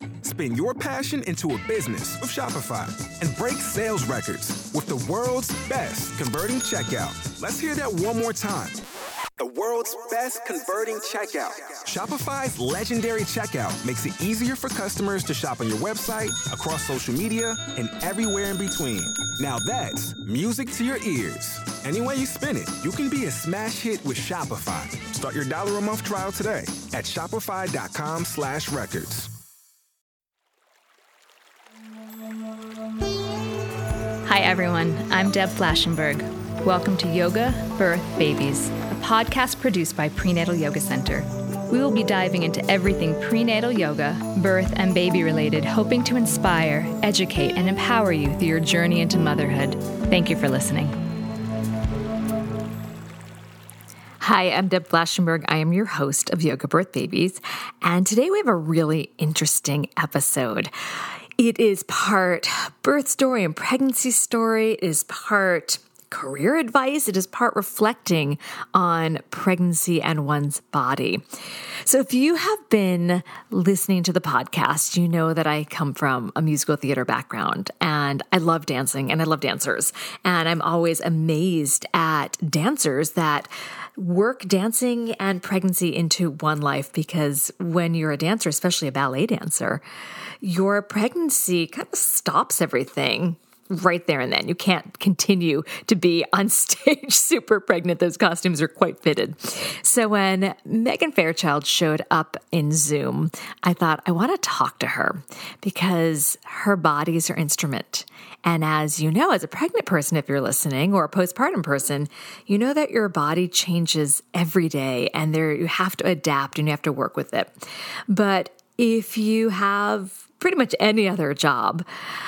Spin your passion into a business with Shopify and break sales records with the world's best converting checkout. Let's hear that one more time. The world's best converting checkout. Shopify's legendary checkout makes it easier for customers to shop on your website, across social media, and everywhere in between. Now that's music to your ears. Any way you spin it, you can be a smash hit with Shopify. Start your $1 a month trial today at shopify.com/records. Hi everyone, I'm Deb Flashenberg. Welcome to Yoga, Birth, Babies, a podcast produced by Prenatal Yoga Center. We will be diving into everything prenatal yoga, birth, and baby related, hoping to inspire, educate, and empower you through your journey into motherhood. Thank you for listening. Hi, I'm Deb Flashenberg. I am your host of Yoga, Birth, Babies, and today we have a really interesting episode. It is part birth story and pregnancy story. It is part career advice. It is part reflecting on pregnancy and one's body. So if you have been listening to the podcast, you know that I come from a musical theater background and I love dancing and I love dancers. And I'm always amazed at dancers that work dancing and pregnancy into one life, because when you're a dancer, especially a ballet dancer, your pregnancy kind of stops everything right there and then. You can't continue to be on stage super pregnant. Those costumes are quite fitted. So when Megan Fairchild showed up in Zoom, I thought, I want to talk to her because her body is her instrument. And as you know, as a pregnant person, if you're listening, or a postpartum person, you know that your body changes every day and you have to adapt and you have to work with it. But if you have pretty much any other job,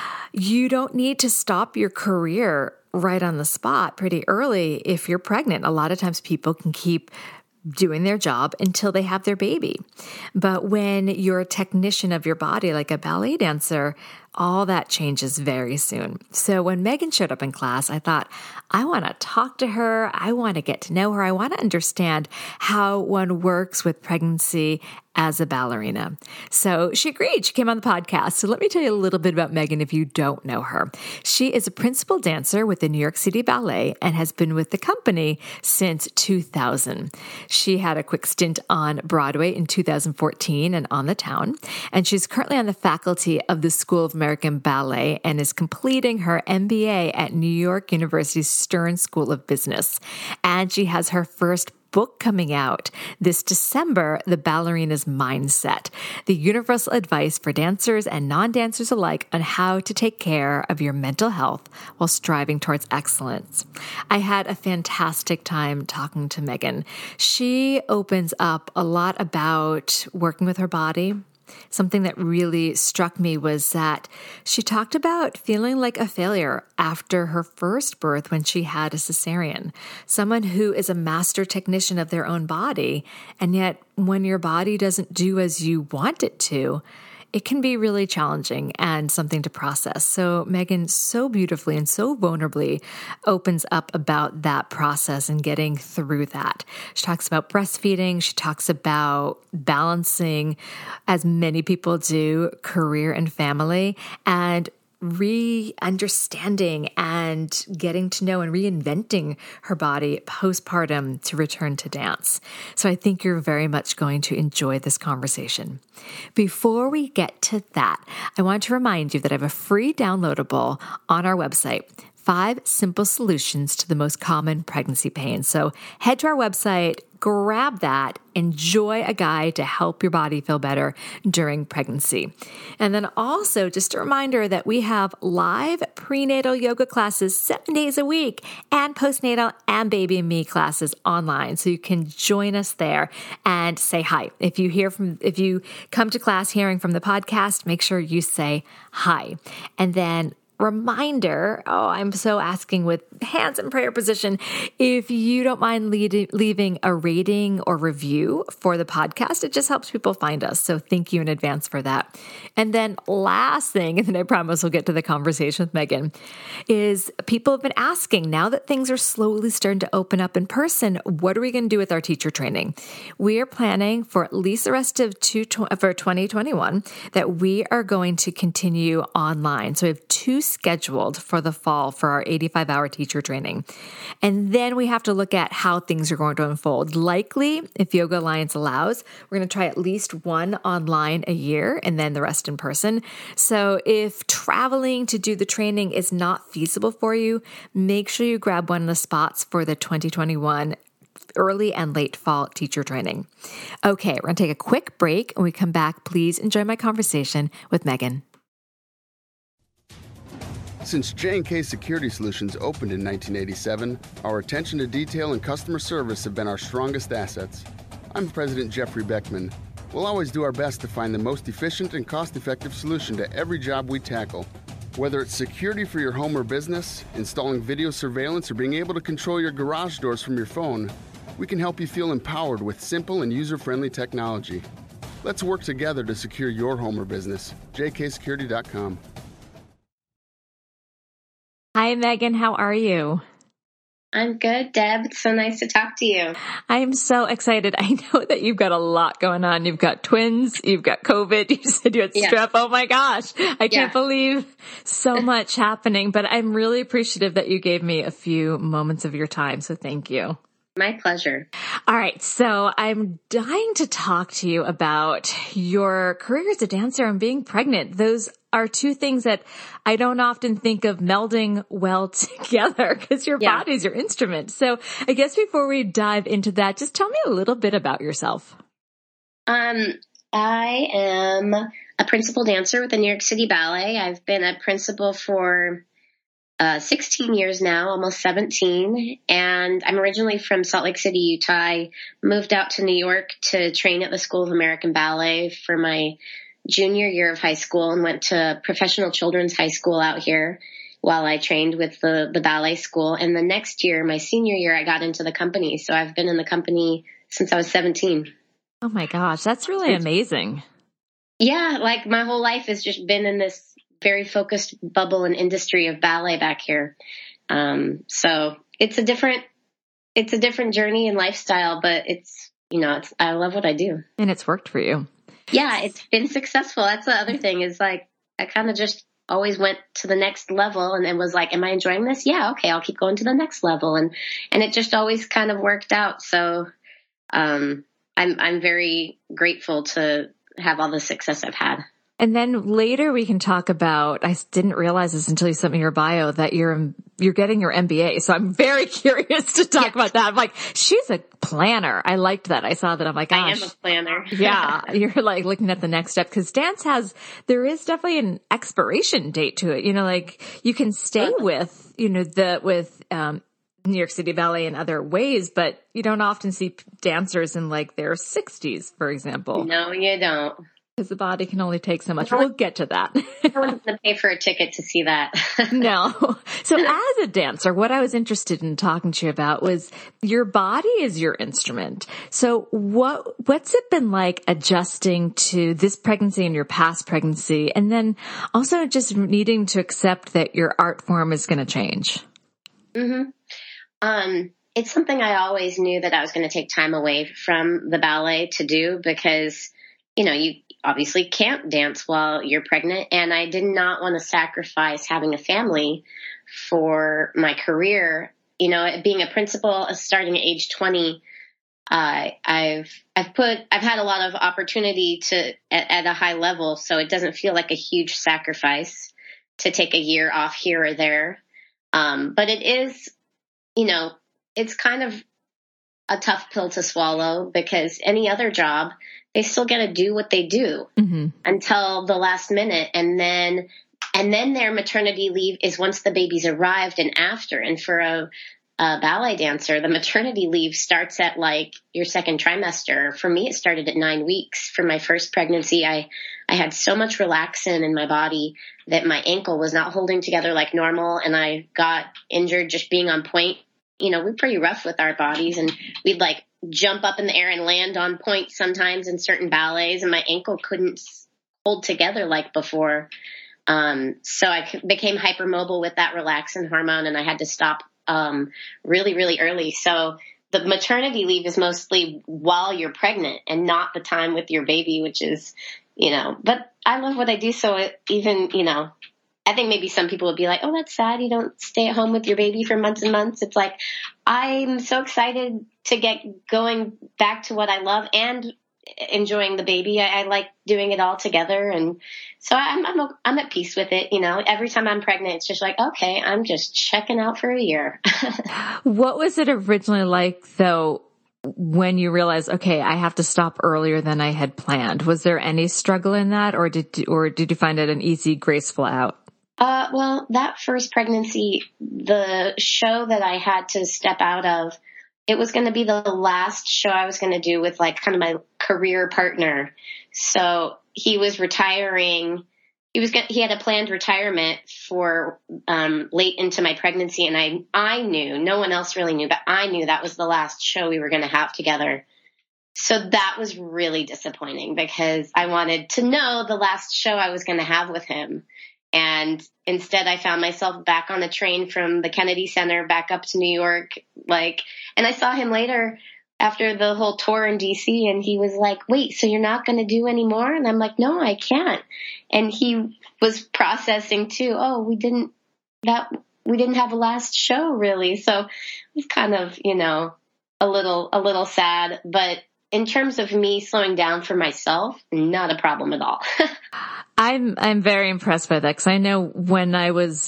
you don't need to stop your career right on the spot pretty early if you're pregnant. A lot of times people can keep doing their job until they have their baby. But when you're a technician of your body, like a ballet dancer, all that changes very soon. So when Megan showed up in class, I thought, I want to talk to her. I want to get to know her. I want to understand how one works with pregnancy as a ballerina. So she agreed. She came on the podcast. So let me tell you a little bit about Megan if you don't know her. She is a principal dancer with the New York City Ballet and has been with the company since 2000. She had a quick stint on Broadway in 2014 and On the Town. And she's currently on the faculty of the School of American Ballet and is completing her MBA at New York University's Stern School of Business. And she has her first book coming out this December, The Ballerina's Mindset, the universal advice for dancers and non-dancers alike on how to take care of your mental health while striving towards excellence. I had a fantastic time talking to Megan. She opens up a lot about working with her body. Something that really struck me was that she talked about feeling like a failure after her first birth when she had a cesarean. Someone who is a master technician of their own body, and yet when your body doesn't do as you want it to, it can be really challenging and something to process. So Megan so beautifully and so vulnerably opens up about that process and getting through that. She talks about breastfeeding. She talks about balancing, as many people do, career and family, and re-understanding and getting to know and reinventing her body postpartum to return to dance. So I think you're very much going to enjoy this conversation. Before we get to that, I want to remind you that I have a free downloadable on our website, 5 simple solutions to the most common pregnancy pain. So head to our website, grab that, enjoy a guide to help your body feel better during pregnancy. And then also just a reminder that we have live prenatal yoga classes 7 days a week and postnatal and baby and me classes online. So you can join us there and say hi. If you come to class hearing from the podcast, make sure you say hi. And then reminder, I'm so asking with hands in prayer position, if you don't mind leaving a rating or review for the podcast, it just helps people find us. So thank you in advance for that. And then last thing, and then I promise we'll get to the conversation with Megan, is people have been asking, now that things are slowly starting to open up in person, what are we going to do with our teacher training? We are planning for at least the rest of 2021 that we are going to continue online. So we have 2 scheduled for the fall for our 85-hour teacher training. And then we have to look at how things are going to unfold. Likely, if Yoga Alliance allows, we're going to try at least 1 online a year and then the rest in person. So if traveling to do the training is not feasible for you, make sure you grab one of the spots for the 2021 early and late fall teacher training. Okay, we're going to take a quick break. When we come back, please enjoy my conversation with Megan. Since J&K Security Solutions opened in 1987, our attention to detail and customer service have been our strongest assets. I'm President Jeffrey Beckman. We'll always do our best to find the most efficient and cost-effective solution to every job we tackle. Whether it's security for your home or business, installing video surveillance, or being able to control your garage doors from your phone, we can help you feel empowered with simple and user-friendly technology. Let's work together to secure your home or business. jksecurity.com. Hi, Megan. How are you? I'm good, Deb. It's so nice to talk to you. I'm so excited. I know that you've got a lot going on. You've got twins. You've got COVID. You said you had strep. Oh my gosh. I can't believe so much happening, but I'm really appreciative that you gave me a few moments of your time. So thank you. My pleasure. All right. So I'm dying to talk to you about your career as a dancer and being pregnant. Those are 2 things that I don't often think of melding well together because your body's your instrument. So I guess before we dive into that, just tell me a little bit about yourself. I am a principal dancer with the New York City Ballet. I've been a principal for 16 years now, almost 17. And I'm originally from Salt Lake City, Utah. I moved out to New York to train at the School of American Ballet for my junior year of high school and went to professional children's high school out here while I trained with the ballet school. And the next year, my senior year, I got into the company. So I've been in the company since I was 17. Oh my gosh, that's really amazing. Yeah, like my whole life has just been in this very focused bubble and industry of ballet back here. So it's a different journey and lifestyle, but I love what I do. And it's worked for you. Yeah, it's been successful. That's the other thing is like, I kind of just always went to the next level and was like, am I enjoying this? Yeah. Okay. I'll keep going to the next level. And it just always kind of worked out. So, I'm very grateful to have all the success I've had. And then later we can talk about, I didn't realize this until you sent me your bio, that you're getting your MBA. So I'm very curious to talk about that. I'm like, she's a planner. I liked that. I saw that. I'm like, gosh. I am a planner. Yeah. You're like looking at the next step because dance there is definitely an expiration date to it. Like you can stay with, New York City Ballet in other ways, but you don't often see dancers in like their 60s, for example. No, you don't. Because the body can only take so much. We'll get to that. I wasn't going to pay for a ticket to see that. No. So as a dancer, what I was interested in talking to you about was your body is your instrument. So what's it been like adjusting to this pregnancy and your past pregnancy? And then also just needing to accept that your art form is going to change. Mm-hmm. It's something I always knew that I was going to take time away from the ballet to do because, you obviously can't dance while you're pregnant. And I did not want to sacrifice having a family for my career. Being a principal starting at age 20, I've had a lot of opportunity at a high level. So it doesn't feel like a huge sacrifice to take a year off here or there. But it is, it's kind of a tough pill to swallow because any other job, they still got to do what they do until the last minute. And then their maternity leave is once the baby's arrived and after. And for a ballet dancer, the maternity leave starts at like your second trimester. For me, it started at 9 weeks. For my first pregnancy, I I had so much relaxin in my body that my ankle was not holding together like normal. And I got injured just being on point. You know, we're pretty rough with our bodies, and we'd like jump up in the air and land on point sometimes in certain ballets, and my ankle couldn't hold together like before. So I became hypermobile with that relaxin hormone, and I had to stop really, really early. So the maternity leave is mostly while you're pregnant and not the time with your baby, which is, you know, but I love what I do. So even, you know, I think maybe some people would be like, oh, that's sad. You don't stay at home with your baby for months and months. It's like, I'm so excited to get going back to what I love and enjoying the baby. I like doing it all together. And so I'm at peace with it. You know, every time I'm pregnant, it's just like, okay, I'm just checking out for a year. What was it originally like though, when you realized, okay, I have to stop earlier than I had planned? Was there any struggle in that, or did you find it an easy, graceful out? Well, that first pregnancy, the show that I had to step out of, it was going to be the last show I was going to do with like kind of my career partner. So he was retiring. He had a planned retirement for late into my pregnancy, and I knew, no one else really knew, but I knew that was the last show we were going to have together. So that was really disappointing because I wanted to know the last show I was going to have with him. And instead I found myself back on a train from the Kennedy Center back up to New York. And I saw him later after the whole tour in DC, and he was like, wait, so you're not going to do any more? And I'm like, no, I can't. And he was processing too. Oh, we didn't have a last show really. So it was kind of, you know, a little sad, but in terms of me slowing down for myself, not a problem at all. I'm very impressed by that, because I know when I was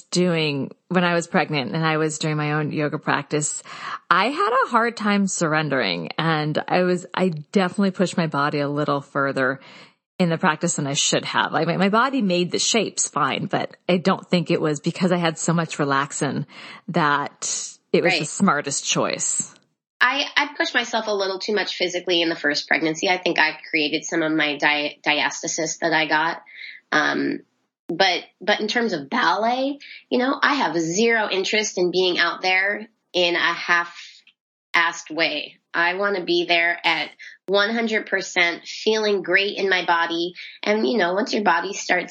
pregnant and I was doing my own yoga practice, I had a hard time surrendering, and I definitely pushed my body a little further in the practice than I should have. Like my body made the shapes fine, but I don't think it was because I had so much relaxin that it was the smartest choice. I pushed myself a little too much physically in the first pregnancy. I think I created some of my diastasis that I got. But in terms of ballet, you know, I have zero interest in being out there in a half-assed way. I want to be there at 100%, feeling great in my body. And, you know, once your body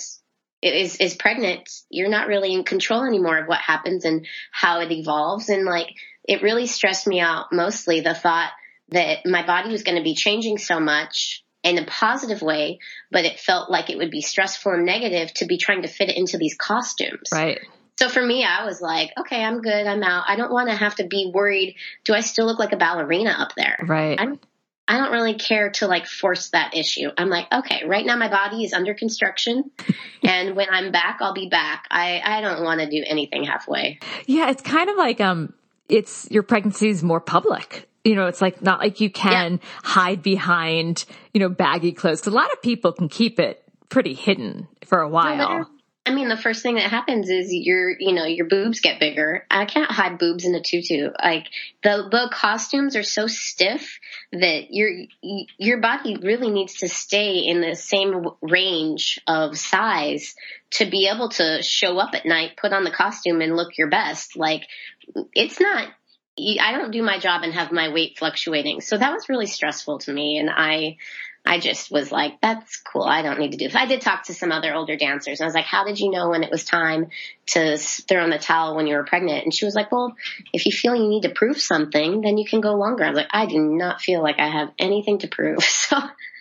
is pregnant, you're not really in control anymore of what happens and how it evolves. And like, it really stressed me out, mostly the thought that my body was going to be changing so much in a positive way, but it felt like it would be stressful and negative to be trying to fit it into these costumes. Right. So for me, I was like, okay, I'm good. I'm out. I don't want to have to be worried. Do I still look like a ballerina up there? Right. I don't really care to like force that issue. I'm like, okay, right now my body is under construction, and when I'm back, I'll be back. I don't want to do anything halfway. Yeah. It's kind of like, it's your pregnancy is more public. You know, it's like not like you can hide behind, you know, baggy clothes. 'Cause a lot of people can keep it pretty hidden for a while. I mean, the first thing that happens is your boobs get bigger. I can't hide boobs in a tutu. Like the costumes are so stiff that your body really needs to stay in the same range of size to be able to show up at night, put on the costume, and look your best. Like, it's not. I don't do my job and have my weight fluctuating. So that was really stressful to me. And I just was like, that's cool. I don't need to do this. I did talk to some other older dancers. I was like, how did you know when it was time to throw in the towel when you were pregnant? And she was like, well, if you feel you need to prove something, then you can go longer. I was like, I do not feel like I have anything to prove. So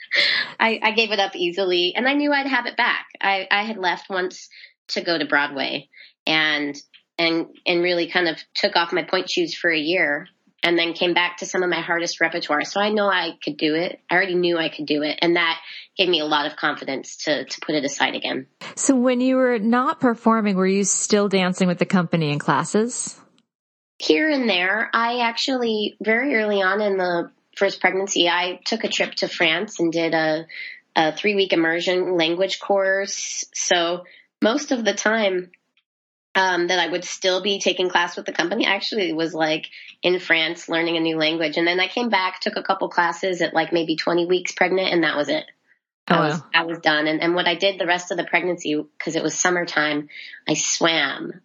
I gave it up easily, and I knew I'd have it back. I had left once to go to Broadway and really kind of took off my point shoes for a year, and then came back to some of my hardest repertoire. So I know I could do it. I already knew I could do it. And that gave me a lot of confidence to put it aside again. So when you were not performing, were you still dancing with the company in classes? Here and there. I actually, very early on in the first pregnancy, I took a trip to France and did a 3-week immersion language course. So most of the time, that I would still be taking class with the company, actually was like in France learning a new language. And then I came back, took a couple classes at like maybe 20 weeks pregnant, and that was it. I was done. And what I did the rest of the pregnancy, because it was summertime, I swam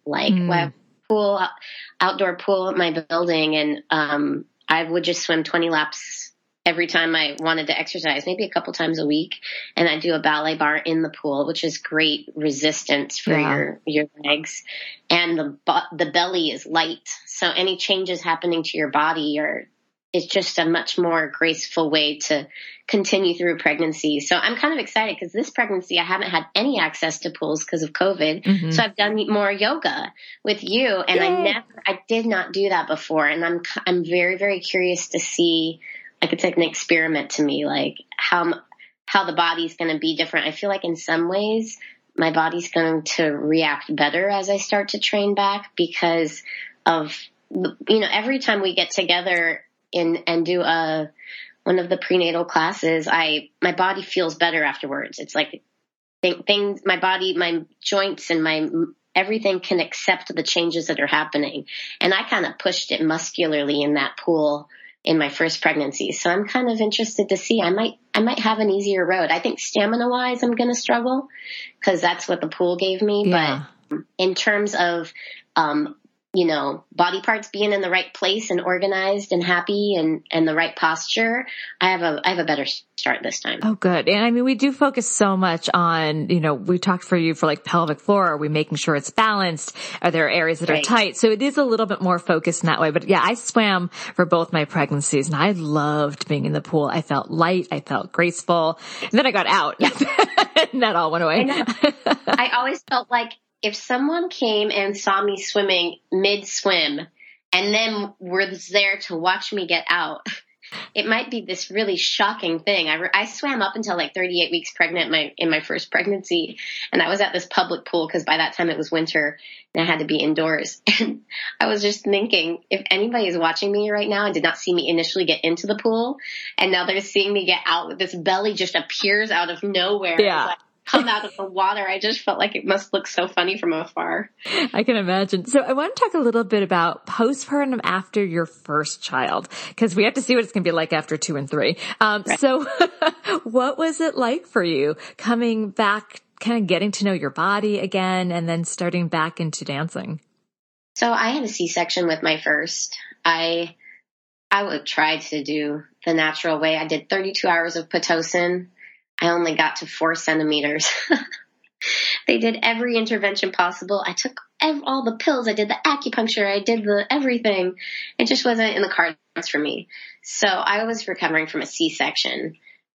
outdoor pool at my building. And, I would just swim 20 laps every time I wanted to exercise, maybe a couple times a week. And I do a ballet bar in the pool, which is great resistance for your legs. And the belly is light. So any changes happening to your body it's just a much more graceful way to continue through pregnancy. So I'm kind of excited because this pregnancy, I haven't had any access to pools because of COVID. Mm-hmm. So I've done more yoga with you, and I did not do that before. And I'm very, very curious to see, like, it's like an experiment to me, like how the body's going to be different. I feel like in some ways my body's going to react better as I start to train back because of, every time we get together and do one of the prenatal classes, my body feels better afterwards. It's like things, my body, my joints and everything can accept the changes that are happening. And I kind of pushed it muscularly in that pool in my first pregnancy. So I'm kind of interested to see, I might have an easier road. I think stamina wise, I'm going to struggle because that's what the pool gave me. Yeah. But in terms of, body parts being in the right place and organized and happy and the right posture, I have a better start this time. Oh, good. And I mean, we do focus so much on, we talked for you for like pelvic floor. Are we making sure it's balanced? Are there areas that are tight? So it is a little bit more focused in that way. But yeah, I swam for both my pregnancies and I loved being in the pool. I felt light. I felt graceful. And then I got out and that all went away. I always felt like, if someone came and saw me swimming mid-swim and then was there to watch me get out, it might be this really shocking thing. I swam up until like 38 weeks pregnant in my first pregnancy, and I was at this public pool because by that time it was winter and I had to be indoors. And I was just thinking, if anybody is watching me right now and did not see me initially get into the pool, and now they're seeing me get out, this belly just appears out of nowhere. Yeah. Come out of the water. I just felt like it must look so funny from afar. I can imagine. So I want to talk a little bit about postpartum after your first child, because we have to see what it's going to be like after 2 and 3. Right. So what was it like for you coming back, kind of getting to know your body again, and then starting back into dancing? So I had a C-section with my first. I would try to do the natural way. I did 32 hours of Pitocin. I only got to 4 centimeters. They did every intervention possible. I took all the pills. I did the acupuncture. I did the everything. It just wasn't in the cards for me. So I was recovering from a C-section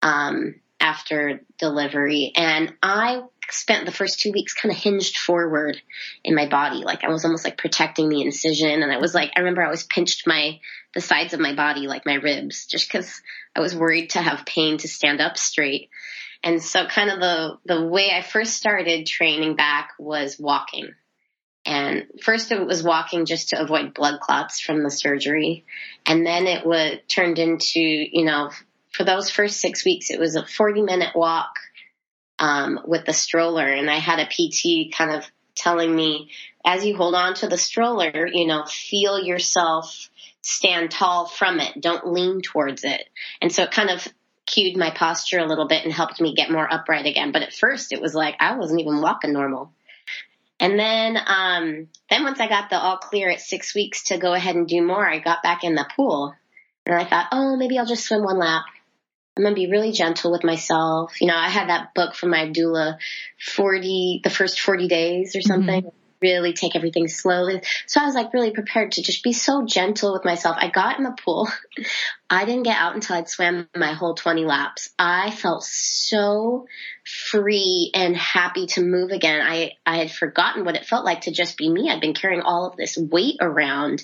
after delivery. And I spent the first 2 weeks kind of hinged forward in my body. Like I was almost like protecting the incision. And I remember I always pinched the sides of my body, like my ribs, just because I was worried to have pain to stand up straight. And so kind of the way I first started training back was walking. And first it was walking just to avoid blood clots from the surgery. And then it turned into, for those first 6 weeks, it was a 40-minute walk with the stroller. And I had a PT kind of telling me, as you hold on to the stroller, feel yourself stand tall from it. Don't lean towards it. And so it kind of cued my posture a little bit and helped me get more upright again. But at first it was like I wasn't even walking normal. And then once I got the all clear at 6 weeks to go ahead and do more, I got back in the pool and I thought, maybe I'll just swim 1 lap. I'm going to be really gentle with myself. I had that book from my doula, the first 40 days or something. Mm-hmm. Really take everything slowly. So I was like really prepared to just be so gentle with myself. I got in the pool. I didn't get out until I'd swam my whole 20 laps. I felt so free and happy to move again. I had forgotten what it felt like to just be me. I'd been carrying all of this weight around.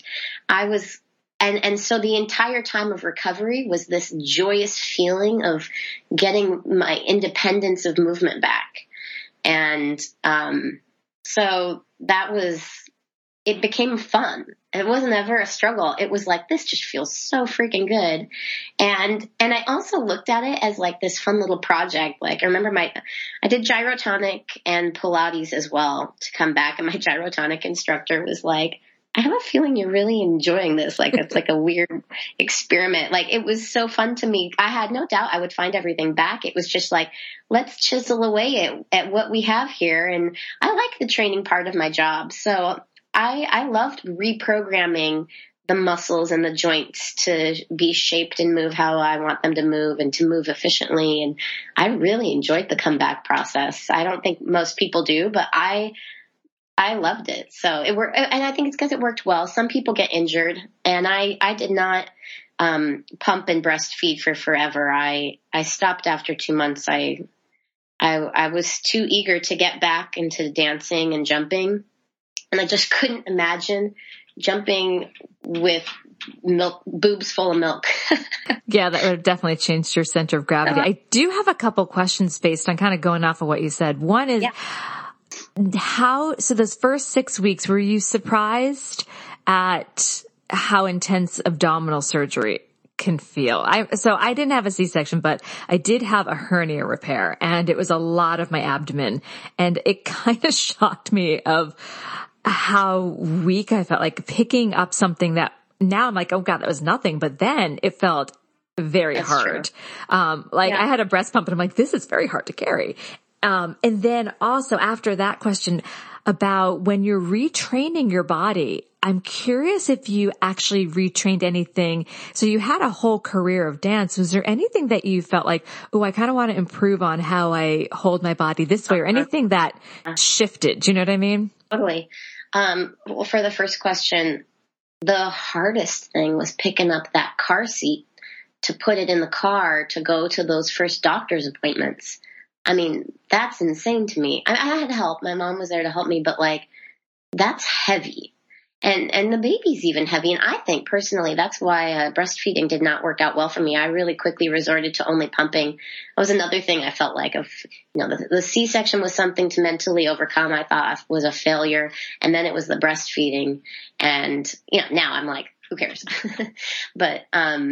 And so the entire time of recovery was this joyous feeling of getting my independence of movement back. And, so it became fun. It wasn't ever a struggle. It was like, this just feels so freaking good. And I also looked at it as like this fun little project. Like I remember I did gyrotonic and Pilates as well to come back. And my gyrotonic instructor was like, I have a feeling you're really enjoying this. Like, it's like a weird experiment. Like, it was so fun to me. I had no doubt I would find everything back. It was just like, let's chisel away at what we have here. And I like the training part of my job. So I loved reprogramming the muscles and the joints to be shaped and move how I want them to move and to move efficiently. And I really enjoyed the comeback process. I don't think most people do, but I loved it. So it worked. And I think it's because it worked well. Some people get injured, and I did not pump and breastfeed for forever. I stopped after 2 months. I was too eager to get back into dancing and jumping. And I just couldn't imagine jumping with boobs full of milk. Yeah, that would have definitely changed your center of gravity. I do have a couple questions based on kind of going off of what you said. One is so those first 6 weeks, were you surprised at how intense abdominal surgery can feel? So I didn't have a C-section, but I did have a hernia repair, and it was a lot of my abdomen, and it kind of shocked me of how weak I felt, like picking up something that now I'm like, oh God, that was nothing. But then it felt very hard. I had a breast pump and I'm like, this is very hard to carry. And then also after that question about when you're retraining your body, I'm curious if you actually retrained anything. So you had a whole career of dance. Was there anything that you felt like, oh, I kind of want to improve on how I hold my body this way, or anything that shifted? Do you know what I mean? Totally. Well, for the first question, the hardest thing was picking up that car seat to put it in the car to go to those first doctor's appointments. I mean, that's insane to me. I had help. My mom was there to help me, but like, that's heavy. And the baby's even heavy. And I think personally, that's why breastfeeding did not work out well for me. I really quickly resorted to only pumping. That was another thing I felt like the C-section was something to mentally overcome. I thought was a failure. And then it was the breastfeeding. And, now I'm like, who cares? But,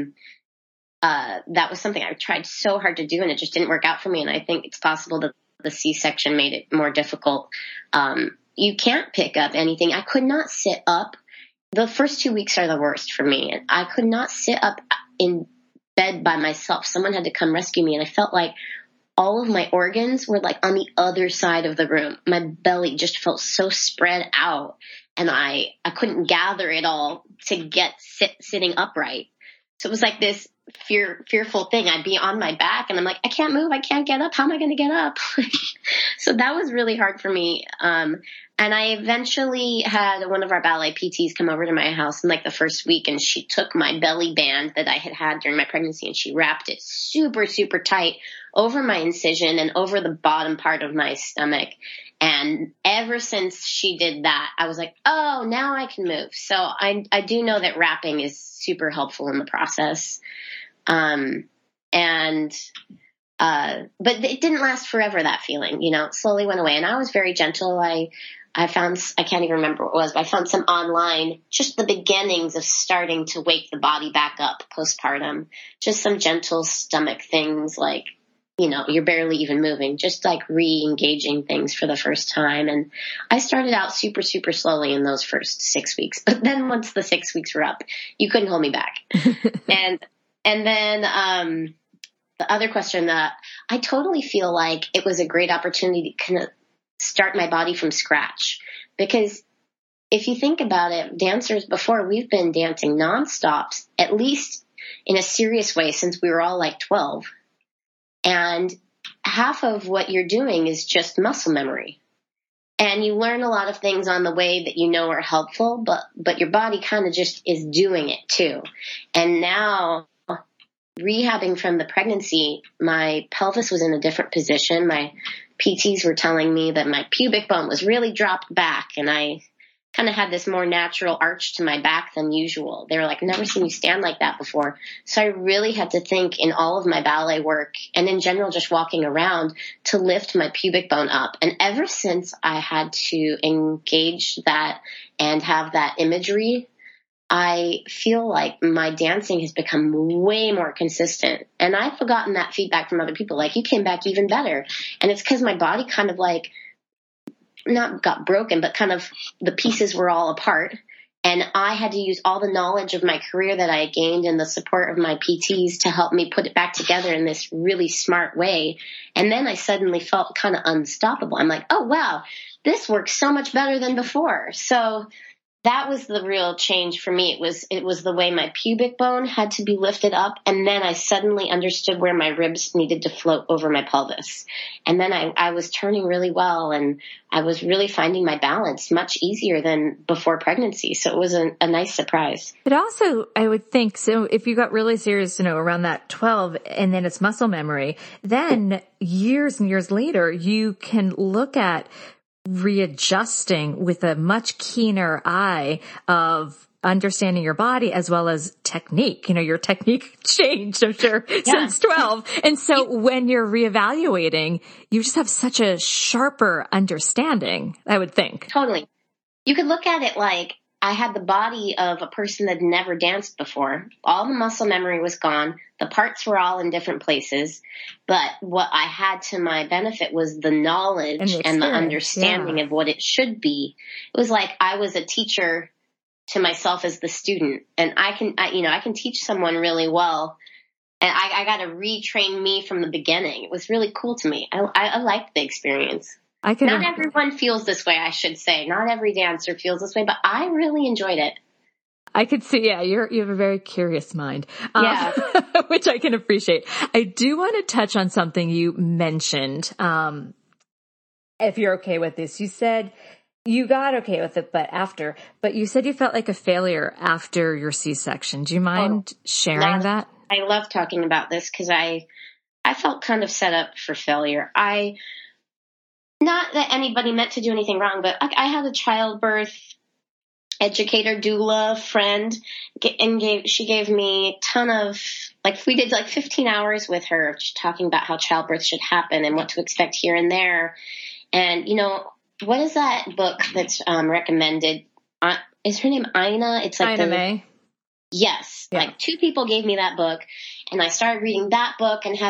that was something I tried so hard to do, and it just didn't work out for me. And I think it's possible that the C-section made it more difficult. You can't pick up anything. I could not sit up. The first 2 weeks are the worst for me. And I could not sit up in bed by myself. Someone had to come rescue me. And I felt like all of my organs were like on the other side of the room. My belly just felt so spread out. And I couldn't gather it all to get sitting upright. So it was like this fearful thing. I'd be on my back and I'm like, I can't move. I can't get up. How am I going to get up? So that was really hard for me. And I eventually had one of our ballet PTs come over to my house in like the first week, and she took my belly band that I had during my pregnancy and she wrapped it super, super tight over my incision and over the bottom part of my stomach. And ever since she did that, I was like, oh, now I can move. So I do know that wrapping is super helpful in the process. But it didn't last forever, that feeling, it slowly went away. And I was very gentle. I found, I can't even remember what it was, but I found some online, just the beginnings of starting to wake the body back up postpartum, just some gentle stomach things like, you're barely even moving, just like re-engaging things for the first time. And I started out super, super slowly in those first 6 weeks. But then once the 6 weeks were up, you couldn't hold me back. And then the other question, I totally feel like it was a great opportunity to kind of start my body from scratch. Because if you think about it, dancers before, we've been dancing nonstop, at least in a serious way, since we were all like 12. And half of what you're doing is just muscle memory. And you learn a lot of things on the way that are helpful, but your body kind of just is doing it too. And now, rehabbing from the pregnancy, my pelvis was in a different position. My PTs were telling me that my pubic bone was really dropped back, and I kind of had this more natural arch to my back than usual. They were like, never seen you stand like that before. So I really had to think in all of my ballet work and in general just walking around to lift my pubic bone up. And ever since I had to engage that and have that imagery, I feel like my dancing has become way more consistent. And I've gotten that feedback from other people, like, you came back even better. And it's because my body kind of like, not got broken, but kind of the pieces were all apart. And I had to use all the knowledge of my career that I had gained and the support of my PTs to help me put it back together in this really smart way. And then I suddenly felt kind of unstoppable. I'm like, oh, wow, this works so much better than before. So that was the real change for me. It was the way my pubic bone had to be lifted up. And then I suddenly understood where my ribs needed to float over my pelvis. And then I was turning really well, and I was really finding my balance much easier than before pregnancy. So it was a nice surprise. But also, I would think, so if you got really serious, around that 12 and then it's muscle memory, then years and years later, you can look at readjusting with a much keener eye of understanding your body as well as technique. Your technique changed, I'm sure, since 12. And so when you're reevaluating, you just have such a sharper understanding, I would think. Totally. You could look at it like I had the body of a person that had never danced before. All the muscle memory was gone. The parts were all in different places. But what I had to my benefit was the knowledge and the understanding of what it should be. It was like I was a teacher to myself as the student. And I can teach someone really well. And I got to retrain me from the beginning. It was really cool to me. I liked the experience. Not everyone feels this way, I should say. Not every dancer feels this way, but I really enjoyed it. I could see, you have a very curious mind, which I can appreciate. I do want to touch on something you mentioned. If you're okay with this, you said you got okay with it, but you said you felt like a failure after your C-section. Do you mind sharing that? I love talking about this because I felt kind of set up for failure. Not that anybody meant to do anything wrong, but I had a childbirth educator, doula friend, and she gave me a ton of, we did 15 hours with her just talking about how childbirth should happen and what to expect here and there. And, what is that book that's recommended? Is her name Ina? It's like Ina May. Yes. Yeah. 2 people gave me that book, and I started reading that book and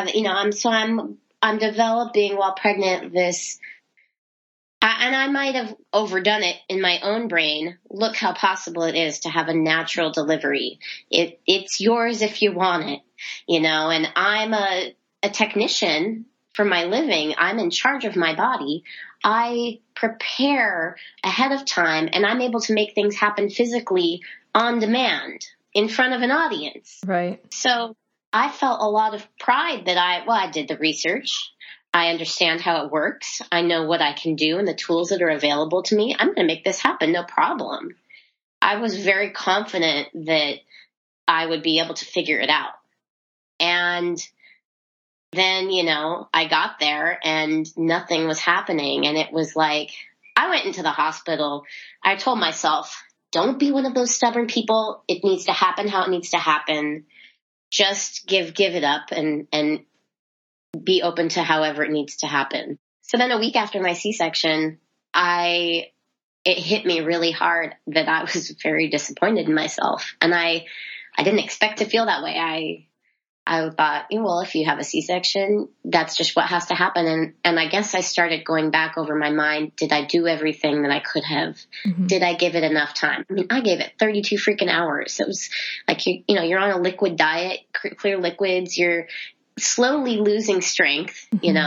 I'm developing while pregnant this. And I might have overdone it in my own brain. Look how possible it is to have a natural delivery. It's yours if you want it, and I'm a technician for my living. I'm in charge of my body. I prepare ahead of time, and I'm able to make things happen physically on demand in front of an audience. Right. So I felt a lot of pride that I did the research. I understand how it works. I know what I can do and the tools that are available to me. I'm going to make this happen. No problem. I was very confident that I would be able to figure it out. And then, I got there and nothing was happening. And it was like, I went into the hospital. I told myself, don't be one of those stubborn people. It needs to happen how it needs to happen. Just give it up and be open to however it needs to happen. So then a week after my C-section, it hit me really hard that I was very disappointed in myself. And I didn't expect to feel that way. I thought, well, if you have a C-section, that's just what has to happen. And I guess I started going back over my mind. Did I do everything that I could have? Mm-hmm. Did I give it enough time? I mean, I gave it 32 freaking hours. It was like, you're on a liquid diet, clear liquids. You're slowly losing strength,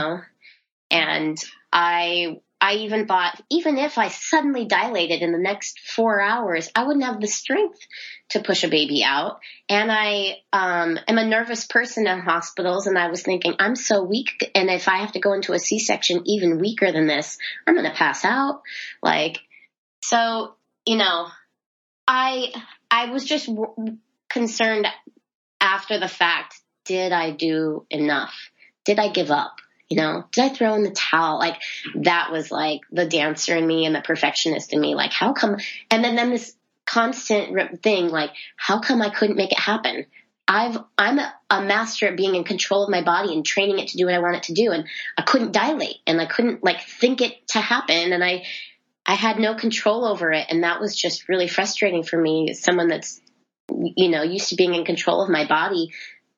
and I even thought, even if I suddenly dilated in the next 4 hours, I wouldn't have the strength to push a baby out. And I am a nervous person in hospitals, and I was thinking, I'm so weak, and if I have to go into a C-section even weaker than this, I'm going to pass out. So, I was just concerned after the fact. Did I do enough? Did I give up? Did I throw in the towel? That was the dancer in me and the perfectionist in me. How come? And then this constant thing, how come I couldn't make it happen? I'm a master at being in control of my body and training it to do what I want it to do. And I couldn't dilate, and I couldn't think it to happen. And I had no control over it. And that was just really frustrating for me as someone that's, used to being in control of my body.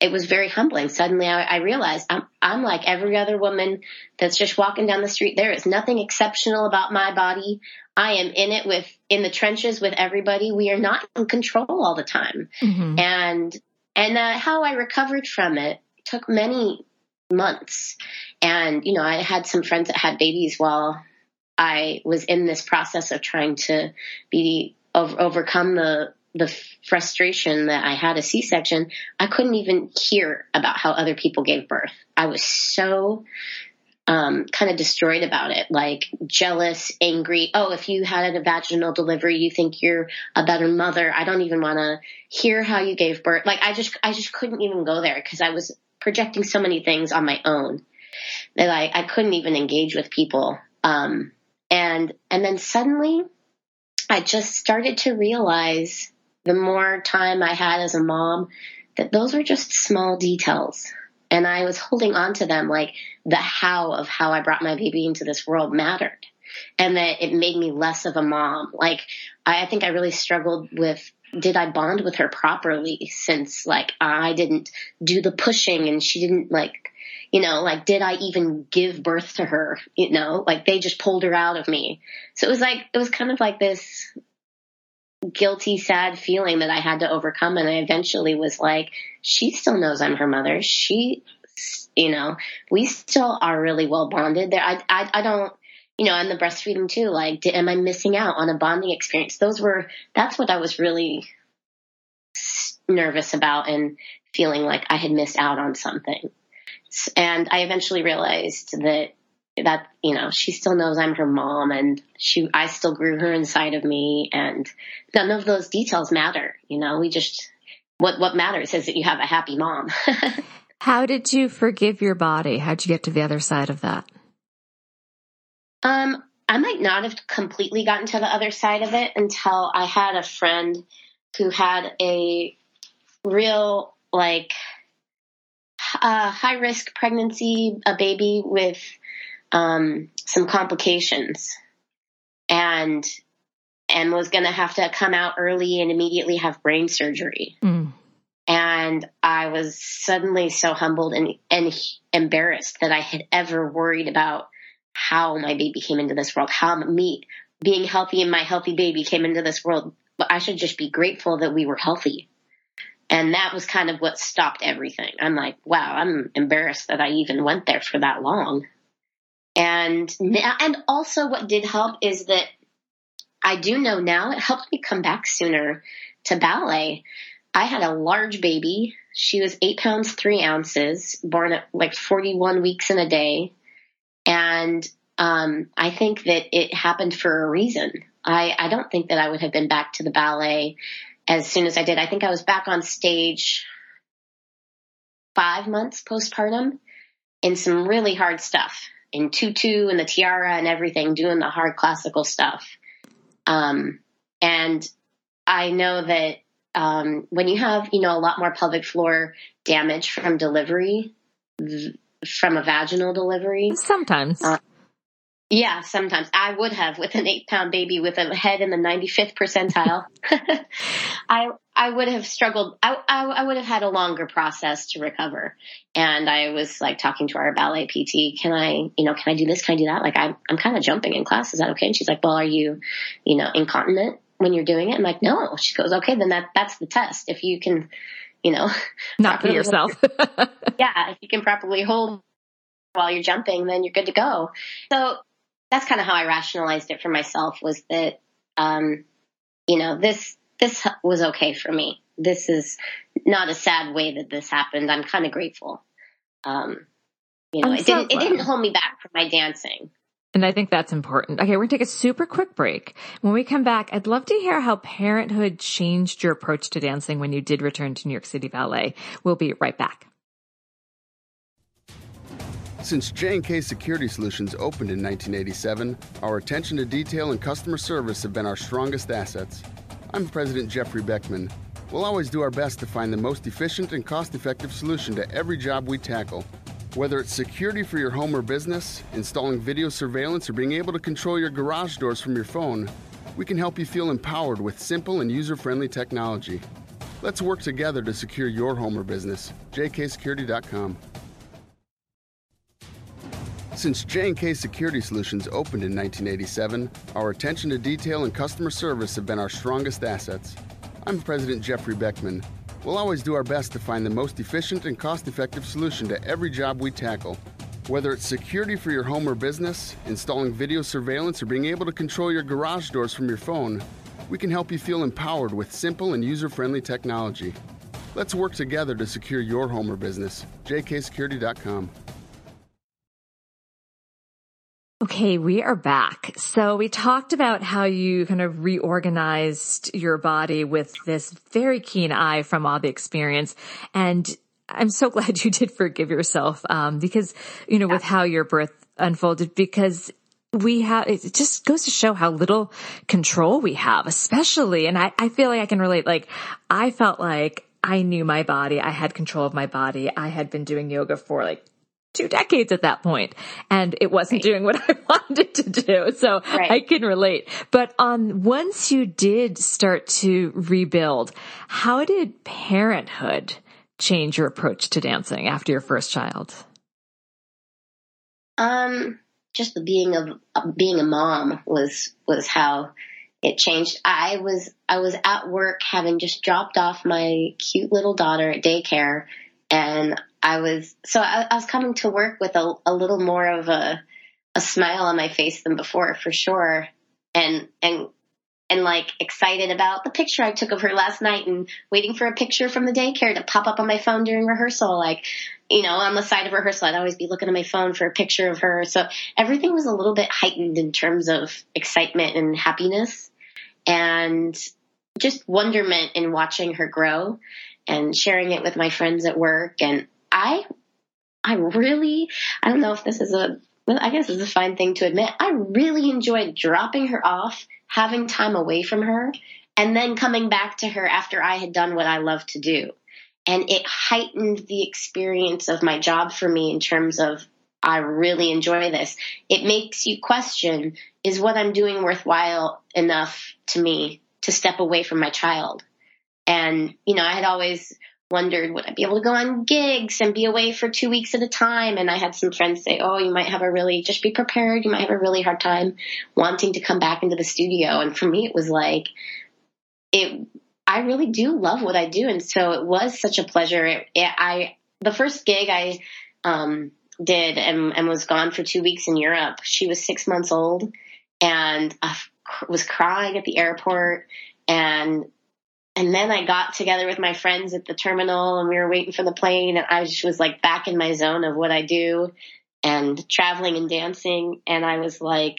it was very humbling. Suddenly I realized I'm like every other woman that's just walking down the street. There is nothing exceptional about my body. I am in the trenches with everybody. We are not in control all the time. Mm-hmm. And how I recovered from it took many months. And, I had some friends that had babies while I was in this process of trying to overcome the frustration that I had a C-section. I couldn't even hear about how other people gave birth. I was so kind of destroyed about it, like jealous, angry. Oh, if you had a vaginal delivery, you think you're a better mother. I don't even want to hear how you gave birth. Like I just couldn't even go there because I was projecting so many things on my own that I couldn't even engage with people. And then suddenly I just started to realize the more time I had as a mom that those were just small details. And I was holding on to them, like the how of how I brought my baby into this world mattered. And that it made me less of a mom. Like, I think I really struggled with, did I bond with her properly, since like I didn't do the pushing and she didn't did I even give birth to her? Like they just pulled her out of me. So it was kind of like this guilty, sad feeling that I had to overcome. And I eventually was like, she still knows I'm her mother. We still are really well bonded there. I don't, and the breastfeeding too, like, am I missing out on a bonding experience? That's what I was really nervous about and feeling like I had missed out on something. And I eventually realized that, she still knows I'm her mom, and I still grew her inside of me, and none of those details matter. What matters is that you have a happy mom. How did you forgive your body? How'd you get to the other side of that? I might not have completely gotten to the other side of it until I had a friend who had a real, high risk pregnancy, a baby with some complications, and was going to have to come out early and immediately have brain surgery. Mm. And I was suddenly so humbled and embarrassed that I had ever worried about how my baby came into this world, how me being healthy and my healthy baby came into this world. But I should just be grateful that we were healthy. And that was kind of what stopped everything. I'm like, wow, I'm embarrassed that I even went there for that long. And also what did help is that I do know now it helped me come back sooner to ballet. I had a large baby. She was 8 pounds, 3 ounces, born at 41 weeks in a day. And I think that it happened for a reason. I don't think that I would have been back to the ballet as soon as I did. I think I was back on stage 5 months postpartum in some really hard stuff, in tutu and the tiara and everything, doing the hard classical stuff. And I know that when you have, a lot more pelvic floor damage from delivery, from a vaginal delivery. Sometimes. Yeah, sometimes. I would have, with an 8-pound baby with a head in the 95th percentile. I would have struggled. I would have had a longer process to recover. And I was talking to our ballet PT. Can I do this? Can I do that? I'm kind of jumping in class. Is that okay? And she's like, well, are you, incontinent when you're doing it? I'm like, no. She goes, okay, then that's the test. If you can, not pee yourself. Yeah. If you can properly hold while you're jumping, then you're good to go. So that's kind of how I rationalized it for myself, was that, this was okay for me. This is not a sad way that this happened. I'm kind of grateful. It didn't hold me back from my dancing. And I think that's important. Okay, we're going to take a super quick break. When we come back, I'd love to hear how parenthood changed your approach to dancing when you did return to New York City Ballet. We'll be right back. Since J&K Security Solutions opened in 1987, our attention to detail and customer service have been our strongest assets. I'm President Jeffrey Beckman. We'll always do our best to find the most efficient and cost-effective solution to every job we tackle. Whether it's security for your home or business, installing video surveillance, or being able to control your garage doors from your phone, we can help you feel empowered with simple and user-friendly technology. Let's work together to secure your home or business. jksecurity.com. Since J&K Security Solutions opened in 1987, our attention to detail and customer service have been our strongest assets. I'm President Jeffrey Beckman. We'll always do our best to find the most efficient and cost-effective solution to every job we tackle. Whether it's security for your home or business, installing video surveillance, or being able to control your garage doors from your phone, we can help you feel empowered with simple and user-friendly technology. Let's work together to secure your home or business. jksecurity.com. Okay, we are back. So we talked about how you kind of reorganized your body with this very keen eye from all the experience. And I'm so glad you did forgive yourself, because, with how your birth unfolded, because it just goes to show how little control we have, especially. And I feel like I can relate. Like, I felt like I knew my body. I had control of my body. I had been doing yoga for 2 decades at that point, and it wasn't doing what I wanted to do. So I can relate. But once you did start to rebuild, how did parenthood change your approach to dancing after your first child? Just the being a mom was how it changed. I was at work having just dropped off my cute little daughter at daycare, and I was coming to work with a little more of a smile on my face than before, for sure. And excited about the picture I took of her last night, and waiting for a picture from the daycare to pop up on my phone during rehearsal. On the side of rehearsal, I'd always be looking at my phone for a picture of her. So everything was a little bit heightened in terms of excitement and happiness, and just wonderment in watching her grow and sharing it with my friends at work. And I don't know if this is I guess it's a fine thing to admit. I really enjoyed dropping her off, having time away from her, and then coming back to her after I had done what I love to do. And it heightened the experience of my job for me in terms of, I really enjoy this. It makes you question, is what I'm doing worthwhile enough to me to step away from my child? And, I had always wondered, would I be able to go on gigs and be away for 2 weeks at a time? And I had some friends say, you might have just be prepared. You might have a really hard time wanting to come back into the studio. And for me, it was I really do love what I do. And so it was such a pleasure. The first gig I did and was gone for 2 weeks in Europe, she was 6 months old, and I was crying at the airport. And then I got together with my friends at the terminal, and we were waiting for the plane, and I just was back in my zone of what I do and traveling and dancing. And I was